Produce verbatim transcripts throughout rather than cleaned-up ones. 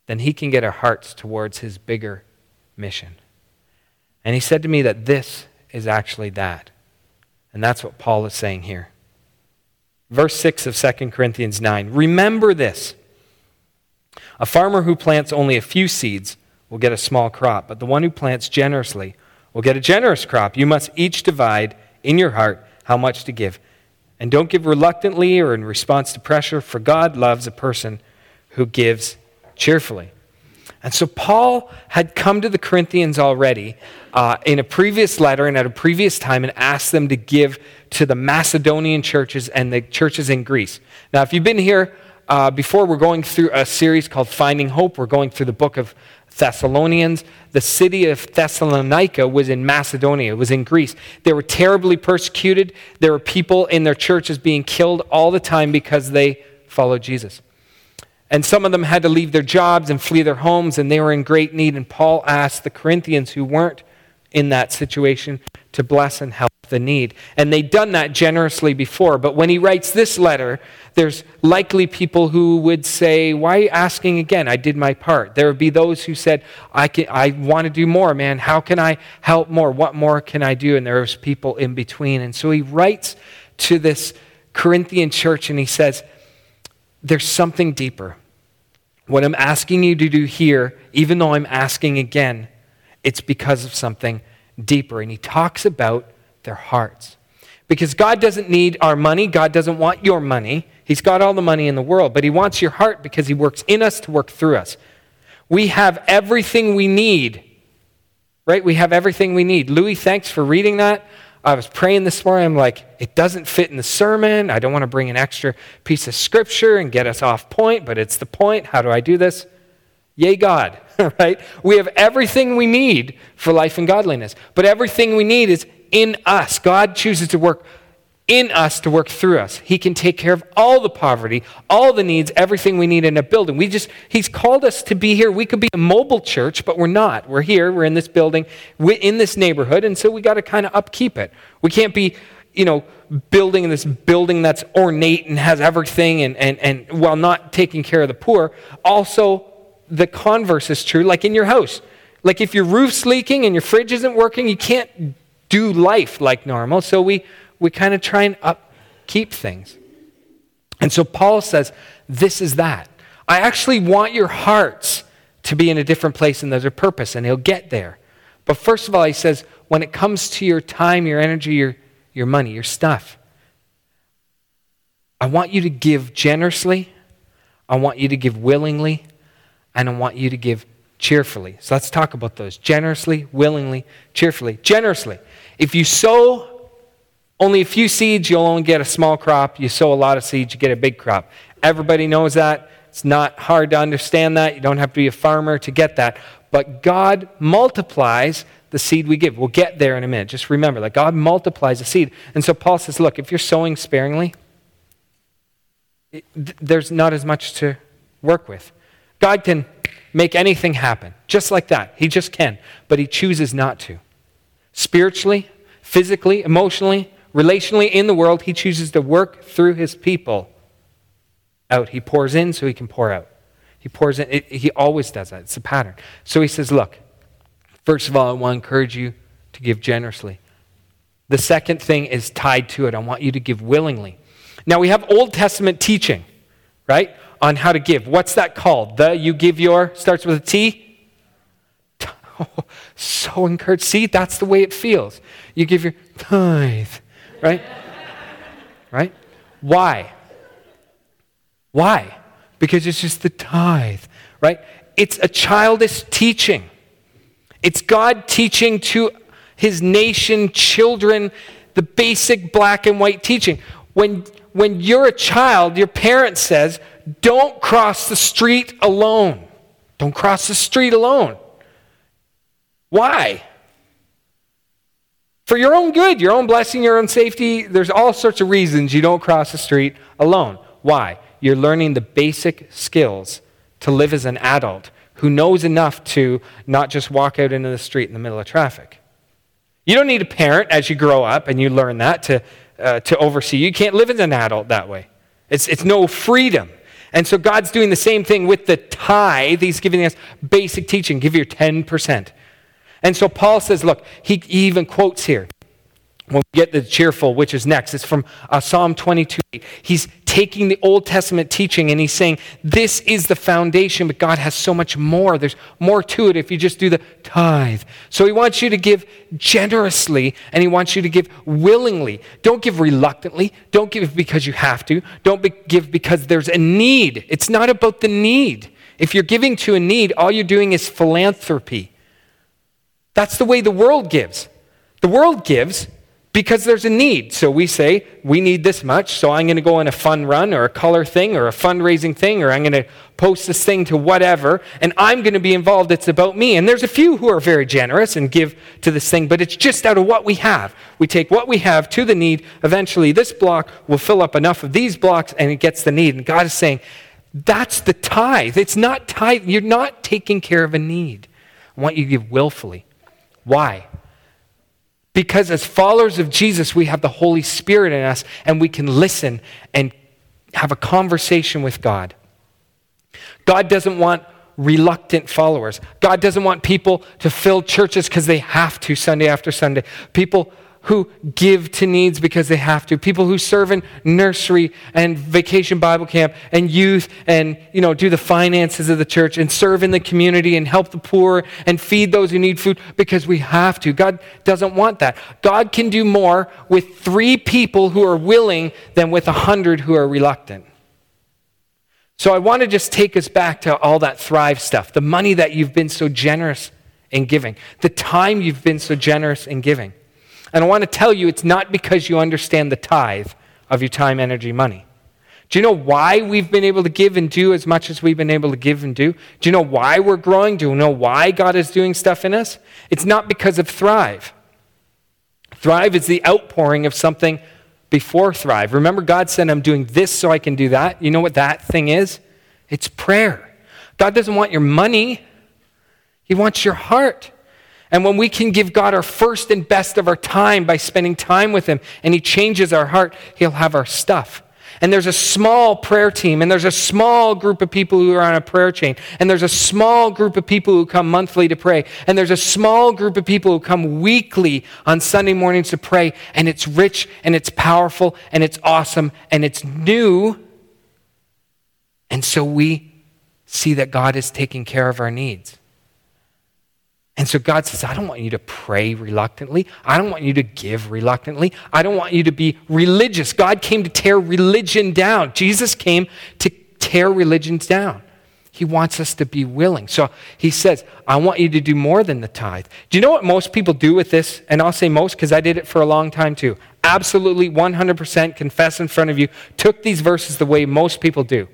then he can get our hearts towards his bigger mission. And he said to me that this is actually that. And that's what Paul is saying here. Verse six of Second Corinthians nine. Remember this. A farmer who plants only a few seeds will get a small crop, but the one who plants generously will get a generous crop. You must each divide in your heart how much to give. And don't give reluctantly or in response to pressure, for God loves a person who gives cheerfully. And so Paul had come to the Corinthians already uh, in a previous letter and at a previous time and asked them to give to the Macedonian churches and the churches in Greece. Now, if you've been here uh, before, we're going through a series called Finding Hope. We're going through the book of Thessalonians. The city of Thessalonica was in Macedonia. It was in Greece. They were terribly persecuted. There were people in their churches being killed all the time because they followed Jesus. And some of them had to leave their jobs and flee their homes, and they were in great need. And Paul asked the Corinthians who weren't in that situation to bless and help the need. And they'd done that generously before. But when he writes this letter, there's likely people who would say, why are you asking again? I did my part. There would be those who said, I can, I want to do more, man. How can I help more? What more can I do? And there's people in between. And so he writes to this Corinthian church and he says, there's something deeper. What I'm asking you to do here, even though I'm asking again, it's because of something deeper. And he talks about their hearts. Because God doesn't need our money. God doesn't want your money. He's got all the money in the world. But he wants your heart because he works in us to work through us. We have everything we need. Right? We have everything we need. Louis, thanks for reading that. I was praying this morning. I'm like, it doesn't fit in the sermon. I don't want to bring an extra piece of scripture and get us off point, but it's the point. How do I do this? Yay, God, right? We have everything we need for life and godliness, but everything we need is in us. God chooses to work in us to work through us. He can take care of all the poverty, all the needs, everything we need in a building. We just, he's called us to be here. We could be a mobile church, but we're not. We're here. We're in this building, we're in this neighborhood, and so we got to kind of upkeep it. We can't be, you know, building in this building that's ornate and has everything, and, and, and while not taking care of the poor. Also, the converse is true, like in your house. Like if your roof's leaking and your fridge isn't working, you can't do life like normal. So we We kind of try and upkeep things. And so Paul says, this is that. I actually want your hearts to be in a different place and there's a purpose, and he'll get there. But first of all, he says, when it comes to your time, your energy, your, your money, your stuff, I want you to give generously, I want you to give willingly, and I want you to give cheerfully. So let's talk about those. Generously, willingly, cheerfully. Generously. If you sow only a few seeds, you'll only get a small crop. You sow a lot of seeds, you get a big crop. Everybody knows that. It's not hard to understand that. You don't have to be a farmer to get that. But God multiplies the seed we give. We'll get there in a minute. Just remember that God multiplies the seed. And so Paul says, look, if you're sowing sparingly, it, th- there's not as much to work with. God can make anything happen, just like that. He just can. But he chooses not to. Spiritually, physically, emotionally, relationally in the world, he chooses to work through his people out. He pours in so he can pour out. He pours in. It, he always does that. It's a pattern. So he says, look, first of all, I want to encourage you to give generously. The second thing is tied to it. I want you to give willingly. Now, we have Old Testament teaching, right, on how to give. What's that called? The you give your, starts with a T? Oh, so encouraged. See, that's the way it feels. You give your tithe, right? Right? Why? Why? Because it's just the tithe, right? It's a childish teaching. It's God teaching to his nation, children, the basic black and white teaching. When, when you're a child, your parent says, don't cross the street alone. Don't cross the street alone. Why? For your own good, your own blessing, your own safety. There's all sorts of reasons you don't cross the street alone. Why? You're learning the basic skills to live as an adult who knows enough to not just walk out into the street in the middle of traffic. You don't need a parent as you grow up and you learn that to, uh, to oversee you. You can't live as an adult that way. It's, it's no freedom. And so God's doing the same thing with the tithe. He's giving us basic teaching. Give your ten percent. And so Paul says, look, he, he even quotes here. When we get the cheerful, which is next, it's from uh, Psalm twenty-two. He's taking the Old Testament teaching and he's saying, this is the foundation, but God has so much more. There's more to it if you just do the tithe. So he wants you to give generously and he wants you to give willingly. Don't give reluctantly. Don't give because you have to. Don't be- give because there's a need. It's not about the need. If you're giving to a need, all you're doing is philanthropy. That's the way the world gives. The world gives because there's a need. So we say, we need this much, so I'm going to go on a fun run or a color thing or a fundraising thing, or I'm going to post this thing to whatever, and I'm going to be involved. It's about me. And there's a few who are very generous and give to this thing, but it's just out of what we have. We take what we have to the need. Eventually, this block will fill up enough of these blocks, and it gets the need. And God is saying, that's the tithe. It's not tithe. You're not taking care of a need. I want you to give willfully. Why? Because as followers of Jesus, we have the Holy Spirit in us and we can listen and have a conversation with God. God doesn't want reluctant followers. God doesn't want people to fill churches because they have to Sunday after Sunday. People who give to needs because they have to. People who serve in nursery and vacation Bible camp and youth and, you know, do the finances of the church and serve in the community and help the poor and feed those who need food because we have to. God doesn't want that. God can do more with three people who are willing than with a hundred who are reluctant. So I want to just take us back to all that Thrive stuff, the money that you've been so generous in giving, the time you've been so generous in giving. And I want to tell you, it's not because you understand the tithe of your time, energy, money. Do you know why we've been able to give and do as much as we've been able to give and do? Do you know why we're growing? Do you know why God is doing stuff in us? It's not because of Thrive. Thrive is the outpouring of something before Thrive. Remember, God said, I'm doing this so I can do that. You know what that thing is? It's prayer. God doesn't want your money. He wants your heart. And when we can give God our first and best of our time by spending time with him, and he changes our heart, he'll have our stuff. And there's a small prayer team, and there's a small group of people who are on a prayer chain, and there's a small group of people who come monthly to pray, and there's a small group of people who come weekly on Sunday mornings to pray, and it's rich, and it's powerful, and it's awesome, and it's new. And so we see that God is taking care of our needs. And so God says, I don't want you to pray reluctantly. I don't want you to give reluctantly. I don't want you to be religious. God came to tear religion down. Jesus came to tear religions down. He wants us to be willing. So he says, I want you to do more than the tithe. Do you know what most people do with this? And I'll say most because I did it for a long time too. Absolutely one hundred percent confess in front of you. Took these verses the way most people do.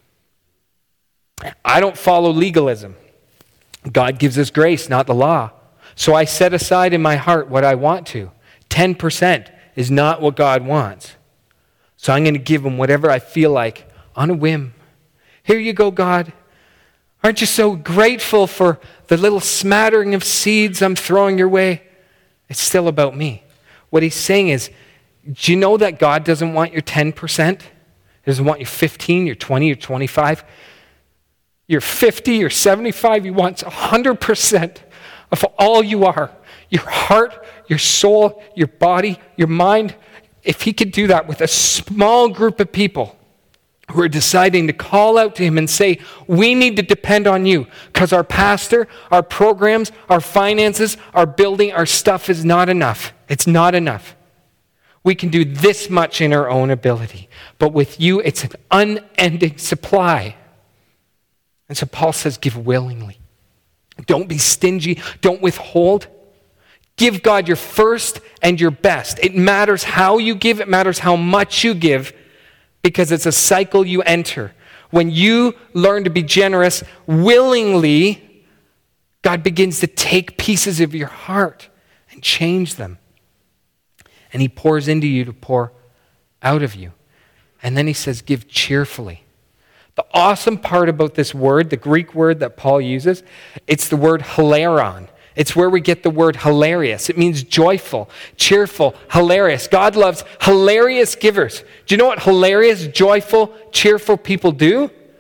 I don't follow legalism. God gives us grace, not the law. So I set aside in my heart what I want to. ten percent is not what God wants. So I'm going to give him whatever I feel like on a whim. Here you go, God. Aren't you so grateful for the little smattering of seeds I'm throwing your way? It's still about me. What he's saying is, do you know that God doesn't want your ten percent? He doesn't want your fifteen, your twenty, your twenty-five. You're fifty, you're seventy-five, he wants one hundred percent of all you are. Your heart, your soul, your body, your mind. If he could do that with a small group of people who are deciding to call out to him and say, we need to depend on you because our pastor, our programs, our finances, our building, our stuff is not enough. It's not enough. We can do this much in our own ability. But with you, it's an unending supply. And so Paul says, give willingly. Don't be stingy. Don't withhold. Give God your first and your best. It matters how you give. It matters how much you give because it's a cycle you enter. When you learn to be generous willingly, God begins to take pieces of your heart and change them. And he pours into you to pour out of you. And then he says, give cheerfully. The awesome part about this word, the Greek word that Paul uses, it's the word hilaron. It's where we get the word hilarious. It means joyful, cheerful, hilarious. God loves hilarious givers. Do you know what hilarious, joyful, cheerful people do?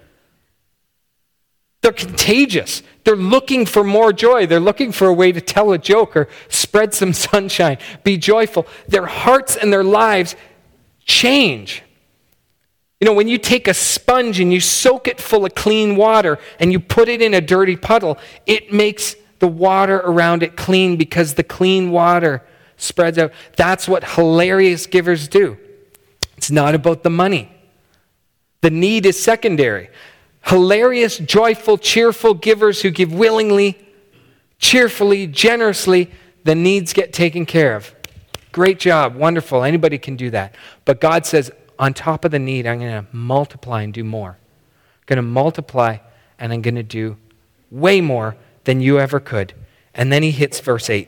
They're contagious. They're looking for more joy. They're looking for a way to tell a joke or spread some sunshine, be joyful. Their hearts and their lives change. You know, when you take a sponge and you soak it full of clean water and you put it in a dirty puddle, it makes the water around it clean because the clean water spreads out. That's what hilarious givers do. It's not about the money. The need is secondary. Hilarious, joyful, cheerful givers who give willingly, cheerfully, generously, the needs get taken care of. Great job, wonderful. Anybody can do that. But God says, on top of the need, I'm going to multiply and do more. I'm going to multiply and I'm going to do way more than you ever could. And then he hits verse eight.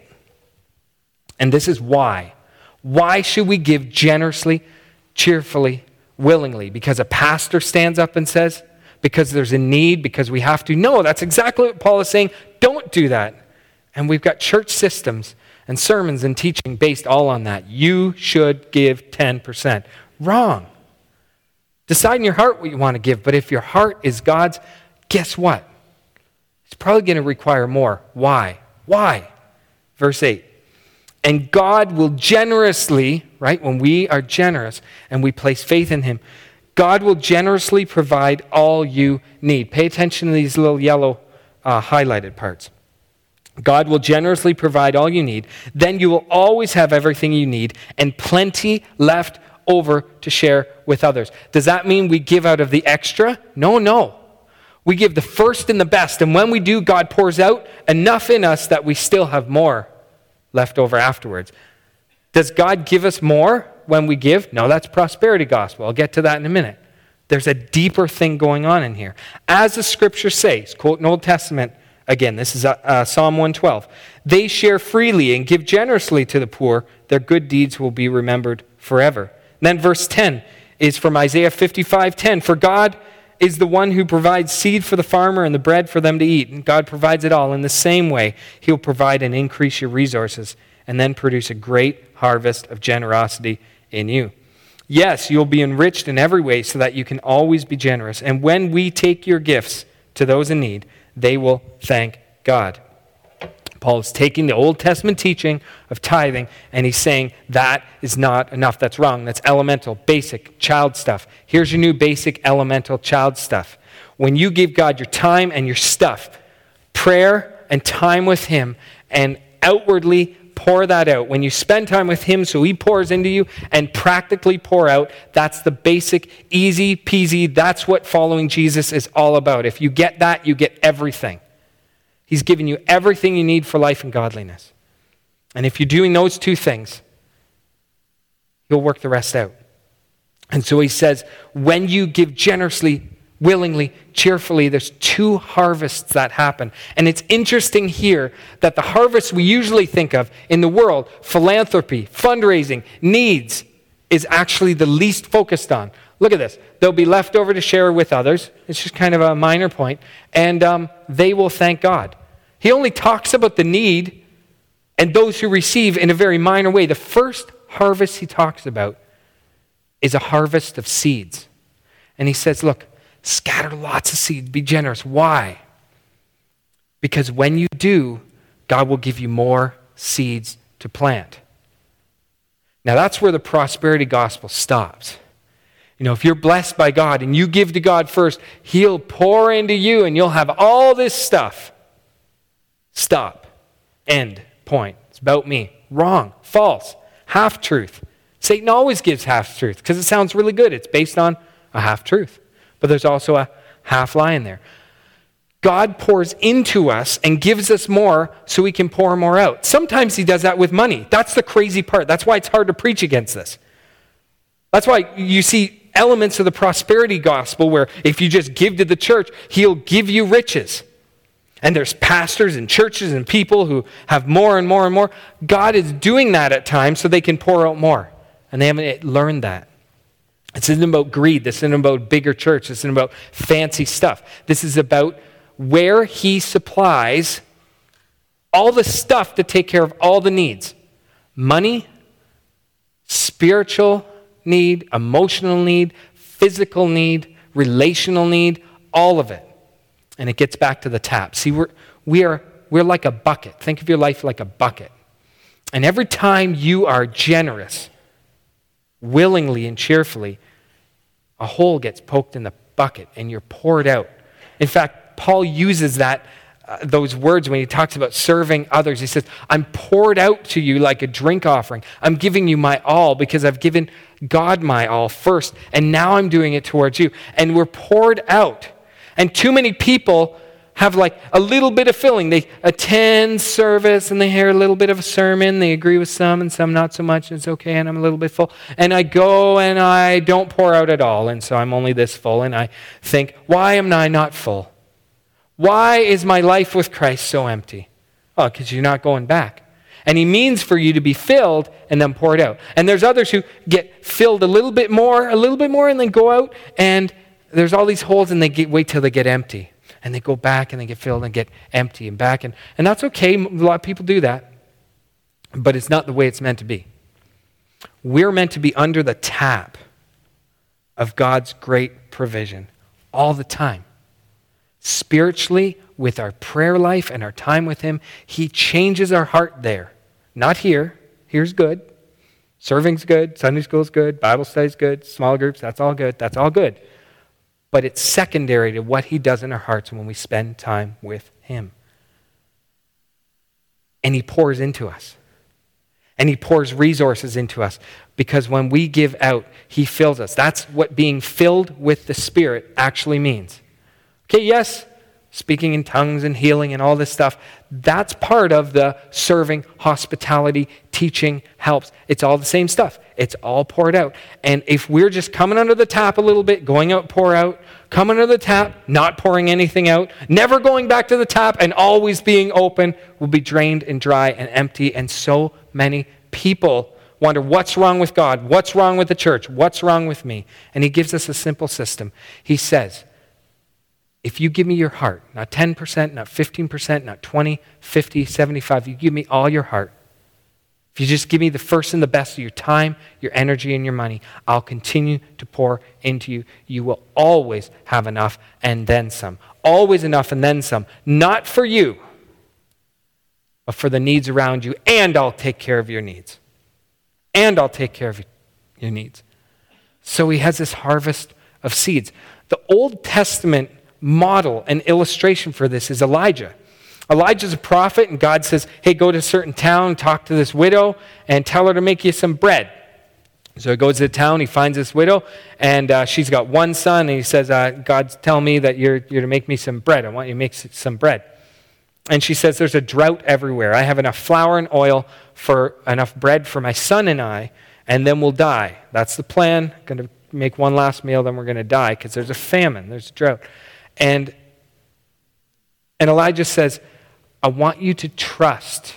And this is why. Why should we give generously, cheerfully, willingly? Because a pastor stands up and says, because there's a need, because we have to. No, that's exactly what Paul is saying. Don't do that. And we've got church systems and sermons and teaching based all on that. You should give ten percent. Wrong. Decide in your heart what you want to give, but if your heart is God's, guess what? It's probably going to require more. Why? Why? Verse eight. And God will generously, right, when we are generous and we place faith in him, God will generously provide all you need. Pay attention to these little yellow uh, highlighted parts. God will generously provide all you need. Then you will always have everything you need and plenty left over to share with others. Does that mean we give out of the extra? No, no. We give the first and the best. And when we do, God pours out enough in us that we still have more left over afterwards. Does God give us more when we give? No, that's prosperity gospel. I'll get to that in a minute. There's a deeper thing going on in here. As the scripture says, quote an Old Testament, again, this is uh, Psalm one twelve. They share freely and give generously to the poor. Their good deeds will be remembered forever. And then verse ten is from Isaiah fifty-five ten. For God is the one who provides seed for the farmer and the bread for them to eat. And God provides it all. In the same way, he'll provide and increase your resources and then produce a great harvest of generosity in you. Yes, you'll be enriched in every way so that you can always be generous. And when we take your gifts to those in need, they will thank God. Paul is taking the Old Testament teaching of tithing and he's saying that is not enough. That's wrong. That's elemental, basic, child stuff. Here's your new basic, elemental, child stuff. When you give God your time and your stuff, prayer and time with him, and outwardly pour that out. When you spend time with him so he pours into you and practically pour out, that's the basic, easy peasy. That's what following Jesus is all about. If you get that, you get everything. He's given you everything you need for life and godliness. And if you're doing those two things, he'll work the rest out. And so he says, when you give generously, willingly, cheerfully, there's two harvests that happen. And it's interesting here that the harvests we usually think of in the world, philanthropy, fundraising, needs, is actually the least focused on. Look at this. They'll be left over to share with others. It's just kind of a minor point. And um, they will thank God. He only talks about the need and those who receive in a very minor way. The first harvest he talks about is a harvest of seeds. And he says, look, scatter lots of seeds. Be generous. Why? Because when you do, God will give you more seeds to plant. Now that's where the prosperity gospel stops. You know, if you're blessed by God and you give to God first, he'll pour into you and you'll have all this stuff. Stop. End. Point. It's about me. Wrong. False. Half-truth. Satan always gives half-truth because it sounds really good. It's based on a half-truth. But there's also a half-lie in there. God pours into us and gives us more so we can pour more out. Sometimes he does that with money. That's the crazy part. That's why it's hard to preach against this. That's why you see elements of the prosperity gospel where if you just give to the church, he'll give you riches. And there's pastors and churches and people who have more and more and more. God is doing that at times so they can pour out more. And they haven't learned that. This isn't about greed. This isn't about bigger church. This isn't about fancy stuff. This is about where he supplies all the stuff to take care of all the needs. Money, spiritual need, emotional need, physical need, relational need, all of it. And it gets back to the tap. See, we're, we are, we're like a bucket. Think of your life like a bucket. And every time you are generous, willingly and cheerfully, a hole gets poked in the bucket and you're poured out. In fact, Paul uses that uh, those words when he talks about serving others. He says, I'm poured out to you like a drink offering. I'm giving you my all because I've given God my all first, and now I'm doing it towards you. And we're poured out. And too many people have like a little bit of filling. They attend service and they hear a little bit of a sermon. They agree with some and some not so much. And it's okay, and I'm a little bit full. And I go and I don't pour out at all. And so I'm only this full. And I think, why am I not full? Why is my life with Christ so empty? Oh, because you're not going back. And he means for you to be filled and then poured out. And there's others who get filled a little bit more, a little bit more, and then go out, and there's all these holes, and they get, wait till they get empty. And they go back and they get filled and get empty and back. And, and that's okay. A lot of people do that. But it's not the way it's meant to be. We're meant to be under the tap of God's great provision all the time. Spiritually, with our prayer life and our time with him, he changes our heart there. Not here. Here's good. Serving's good. Sunday school's good. Bible study's good. Small groups, that's all good. That's all good. But it's secondary to what he does in our hearts when we spend time with him. And he pours into us. And he pours resources into us. Because when we give out, he fills us. That's what being filled with the Spirit actually means. Okay, yes, speaking in tongues and healing and all this stuff, that's part of the serving, hospitality, teaching, helps. It's all the same stuff. It's all poured out. And if we're just coming under the tap a little bit, going out, pour out, coming under the tap, not pouring anything out, never going back to the tap, and always being open, we'll be drained and dry and empty. And so many people wonder, what's wrong with God? What's wrong with the church? What's wrong with me? And he gives us a simple system. He says, if you give me your heart, not ten percent, not fifteen percent, not twenty, fifty, seventy-five, you give me all your heart. If you just give me the first and the best of your time, your energy, and your money, I'll continue to pour into you. You will always have enough and then some. Always enough and then some. Not for you, but for the needs around you. And I'll take care of your needs. And I'll take care of your needs. So he has this harvest of seeds. The Old Testament model and illustration for this is Elijah. Elijah's a prophet, and God says, hey, go to a certain town, talk to this widow, and tell her to make you some bread. So he goes to the town, he finds this widow, and uh, she's got one son, and he says, uh, God's telling me that you're, you're to make me some bread. I want you to make some bread. And she says, there's a drought everywhere. I have enough flour and oil for enough bread for my son and I, and then we'll die. That's the plan. Going to make one last meal, then we're going to die, because there's a famine, there's a drought. And, and Elijah says, I want you to trust.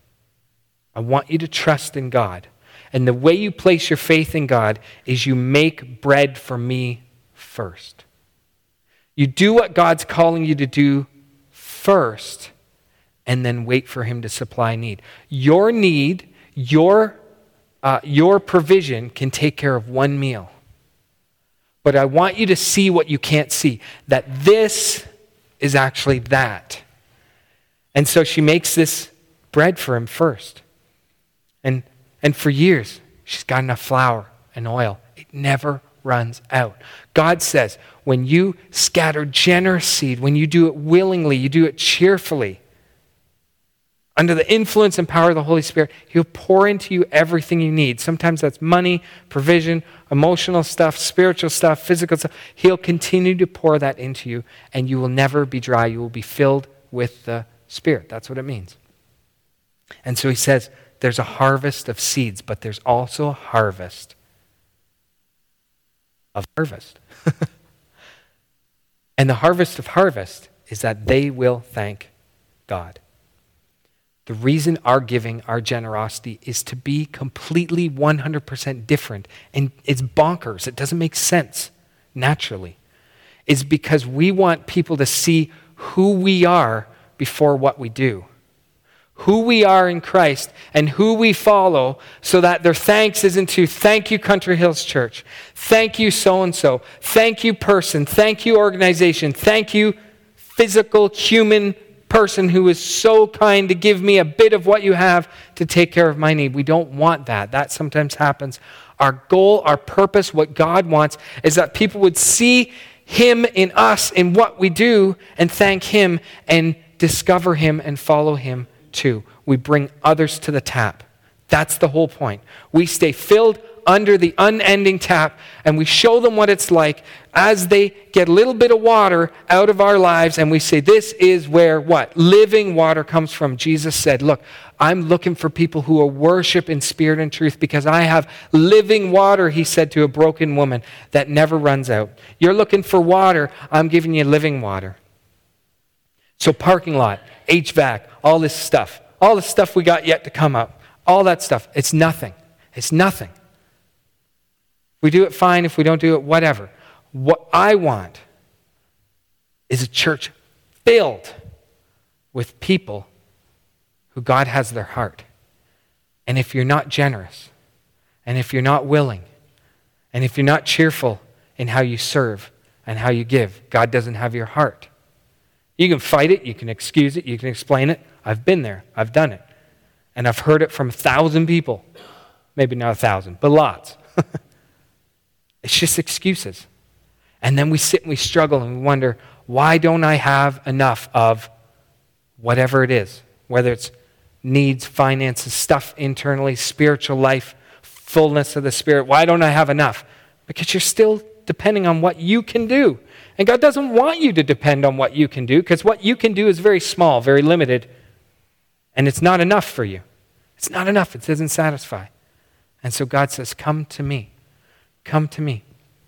I want you to trust in God. And the way you place your faith in God is you make bread for me first. You do what God's calling you to do first, and then wait for him to supply need. Your need, your, uh, your provision can take care of one meal. But I want you to see what you can't see, that this is actually that. And so she makes this bread for him first. And, and for years, she's got enough flour and oil. It never runs out. God says, when you scatter generous seed, when you do it willingly, you do it cheerfully, under the influence and power of the Holy Spirit, he'll pour into you everything you need. Sometimes that's money, provision, emotional stuff, spiritual stuff, physical stuff. He'll continue to pour that into you, and you will never be dry. You will be filled with the Spirit. That's what it means. And so he says, there's a harvest of seeds, but there's also a harvest of harvest. And the harvest of harvest is that they will thank God. The reason our giving, our generosity, is to be completely one hundred percent different, and it's bonkers, it doesn't make sense naturally, is because we want people to see who we are before what we do. Who we are in Christ and who we follow, so that their thanks isn't to thank you Country Hills Church, thank you so-and-so, thank you person, thank you organization, thank you physical human person who is so kind to give me a bit of what you have to take care of my need. We don't want that. That sometimes happens. Our goal, our purpose, what God wants is that people would see him in us, in what we do, and thank him and discover him and follow him too. We bring others to the tap. That's the whole point. We stay filled under the unending tap, and we show them what it's like as they get a little bit of water out of our lives, and we say, this is where what? Living water comes from. Jesus said, look, I'm looking for people who will worship in spirit and truth because I have living water, he said to a broken woman, that never runs out. You're looking for water, I'm giving you living water. So parking lot, H V A C, all this stuff, all the stuff we got yet to come up, all that stuff, it's nothing. It's nothing. We do it fine. If we don't do it, whatever. What I want is a church filled with people who God has their heart. And if you're not generous, and if you're not willing, and if you're not cheerful in how you serve and how you give, God doesn't have your heart. You can fight it, you can excuse it, you can explain it. I've been there, I've done it. And I've heard it from a thousand people. Maybe not a thousand, but lots. It's just excuses. And then we sit and we struggle and we wonder, why don't I have enough of whatever it is? Whether it's needs, finances, stuff internally, spiritual life, fullness of the Spirit. Why don't I have enough? Because you're still depending on what you can do. And God doesn't want you to depend on what you can do, because what you can do is very small, very limited, and it's not enough for you. It's not enough. It doesn't satisfy. And so God says, come to me. Come to me.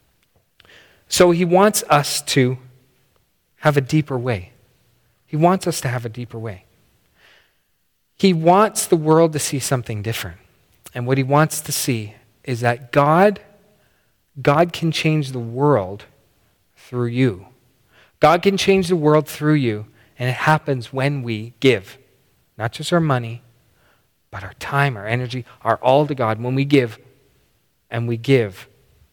So he wants us to have a deeper way. He wants us to have a deeper way. He wants the world to see something different. And what he wants to see is that God, God can change the world through you. God can change the world through you, and it happens when we give. Not just our money, but our time, our energy, our all to God. When we give, and we give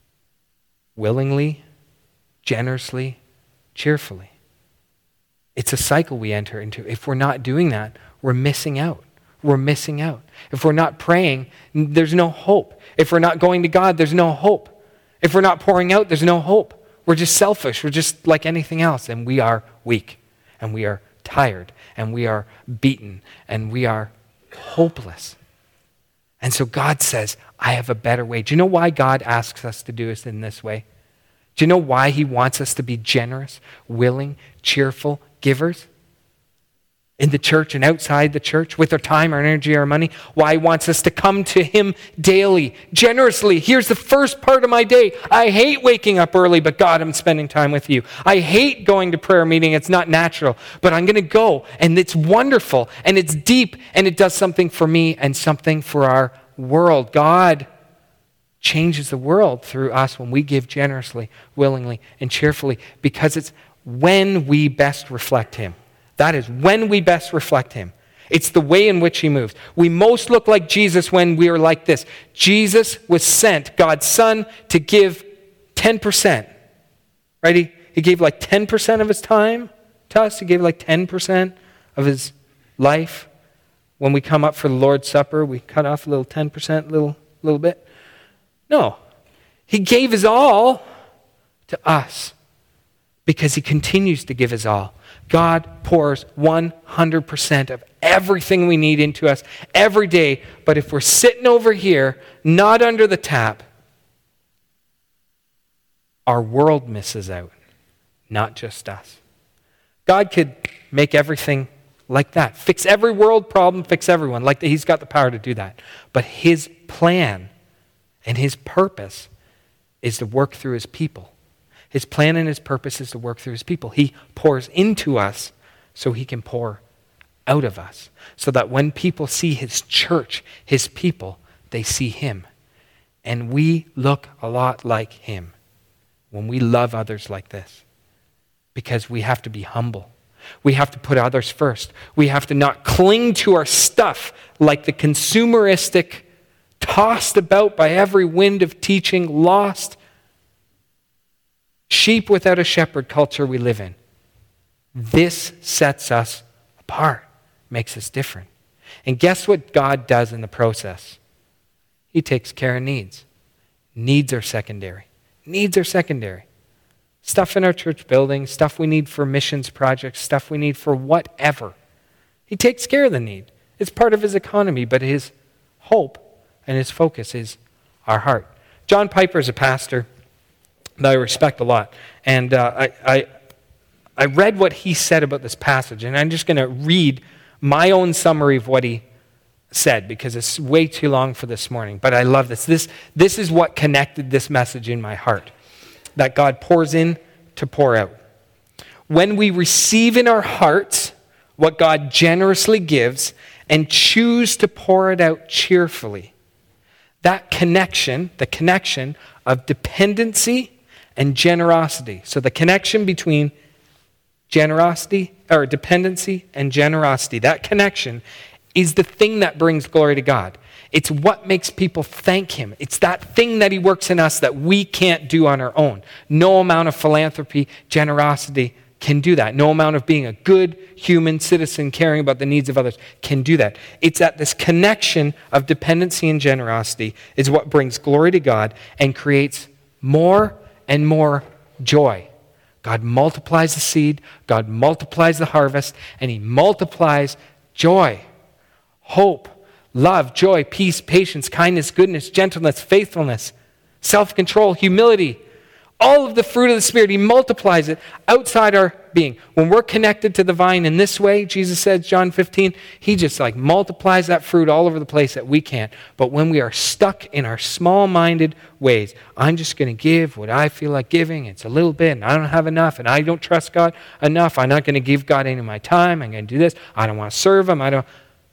willingly, generously, cheerfully. It's a cycle we enter into. If we're not doing that, we're missing out. We're missing out. If we're not praying, there's no hope. If we're not going to God, there's no hope. If we're not pouring out, there's no hope. We're just selfish. We're just like anything else. And we are weak. And we are tired. And we are beaten. And we are hopeless. And so God says, I have a better way. Do you know why God asks us to do this in this way? Do you know why he wants us to be generous, willing, cheerful givers? In the church and outside the church, with our time, our energy, our money. Why he wants us to come to him daily, generously. Here's the first part of my day. I hate waking up early, but God, I'm spending time with you. I hate going to prayer meeting. It's not natural, but I'm going to go, and it's wonderful, and it's deep, and it does something for me and something for our world. God changes the world through us when we give generously, willingly, and cheerfully, because it's when we best reflect him. That is when we best reflect him. It's the way in which he moves. We most look like Jesus when we are like this. Jesus was sent, God's Son, to give ten percent. Right? He, he gave like ten percent of his time to us. He gave like ten percent of his life. When we come up for the Lord's Supper, we cut off a little ten percent, little, little bit. No. He gave his all to us because he continues to give his all. God pours one hundred percent of everything we need into us every day. But if we're sitting over here, not under the tap, our world misses out, not just us. God could make everything like that. Fix every world problem, fix everyone. Like that, he's got the power to do that. But his plan and his purpose is to work through his people. His plan and his purpose is to work through his people. He pours into us so he can pour out of us. So that when people see his church, his people, they see him. And we look a lot like him when we love others like this. Because we have to be humble. We have to put others first. We have to not cling to our stuff like the consumeristic, tossed about by every wind of teaching, lost sheep without a shepherd culture we live in. This sets us apart, makes us different. And guess what God does in the process? He takes care of needs. Needs are secondary. Needs are secondary. Stuff in our church building, stuff we need for missions projects, stuff we need for whatever. He takes care of the need. It's part of his economy, but his hope and his focus is our heart. John Piper is a pastor that I respect a lot. And uh, I, I, I read what he said about this passage, and I'm just going to read my own summary of what he said, because it's way too long for this morning. But I love this. This, this is what connected this message in my heart, that God pours in to pour out. When we receive in our hearts what God generously gives and choose to pour it out cheerfully, that connection, the connection of dependency and generosity. So the connection between generosity, or dependency and generosity, that connection is the thing that brings glory to God. It's what makes people thank him. It's that thing that he works in us that we can't do on our own. No amount of philanthropy, generosity can do that. No amount of being a good human citizen caring about the needs of others can do that. It's that this connection of dependency and generosity is what brings glory to God and creates more and more joy. God multiplies the seed, God multiplies the harvest, and he multiplies joy, hope, love, joy, peace, patience, kindness, goodness, gentleness, faithfulness, self-control, humility. All of the fruit of the Spirit, he multiplies it outside our being. When we're connected to the vine in this way, Jesus says, John fifteen, he just like multiplies that fruit all over the place that we can't. But when we are stuck in our small-minded ways, I'm just going to give what I feel like giving. It's a little bit, and I don't have enough, and I don't trust God enough. I'm not going to give God any of my time. I'm going to do this. I don't want to serve him. I don't.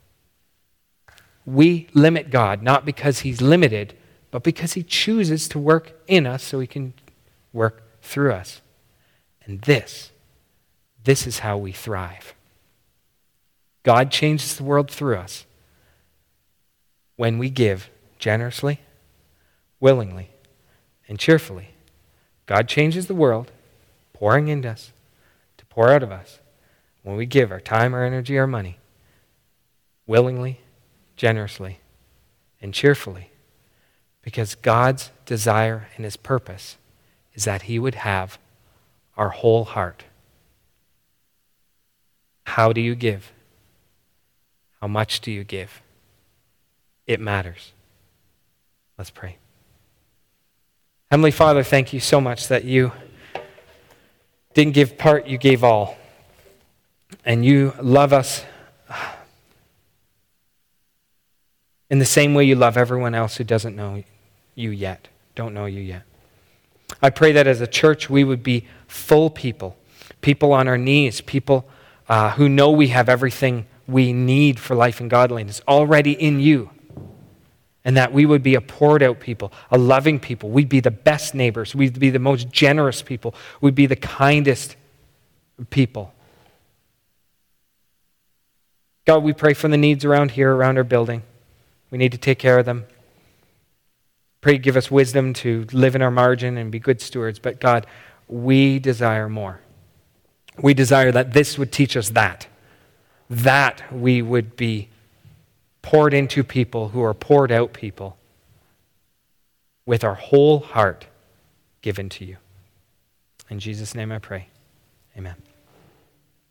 We limit God, not because he's limited, but because he chooses to work in us so he can work through us. And this, this is how we thrive. God changes the world through us when we give generously, willingly, and cheerfully. God changes the world, pouring into us, to pour out of us, when we give our time, our energy, our money, willingly, generously, and cheerfully, because God's desire and his purpose is that he would have our whole heart. How do you give? How much do you give? It matters. Let's pray. Heavenly Father, thank you so much that you didn't give part, you gave all. And you love us in the same way you love everyone else who doesn't know you yet, don't know you yet. I pray that as a church we would be full people, people on our knees, people uh, who know we have everything we need for life and godliness already in you. And that we would be a poured out people, a loving people. We'd be the best neighbors. We'd be the most generous people. We'd be the kindest people. God, we pray for the needs around here, around our building. We need to take care of them. Pray, give us wisdom to live in our margin and be good stewards. But God, we desire more. We desire that this would teach us that. That we would be poured into people who are poured out people with our whole heart given to you. In Jesus' name I pray. Amen.